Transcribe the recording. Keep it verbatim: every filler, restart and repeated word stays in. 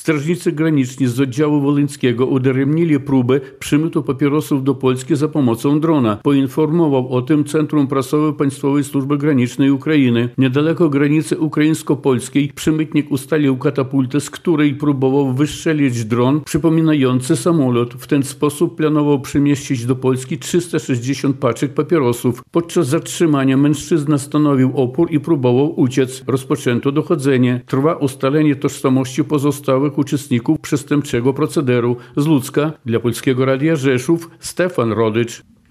Strażnicy graniczni z oddziału wolyńskiego udaremnili próbę przymytu papierosów do Polski za pomocą drona. Poinformował o tym Centrum Prasowe Państwowej Służby Granicznej Ukrainy. Niedaleko granicy ukraińsko-polskiej przemytnik ustalił katapultę, z której próbował wystrzelić dron przypominający samolot. W ten sposób planował przemieścić do Polski trzysta sześćdziesiąt paczek papierosów. Podczas zatrzymania mężczyzna stanowił opór i próbował uciec. Rozpoczęto dochodzenie. Trwa ustalenie tożsamości pozostałych uczestników przestępczego procederu. Z Ludzka dla Polskiego Radia Rzeszów Stefan Rodycz.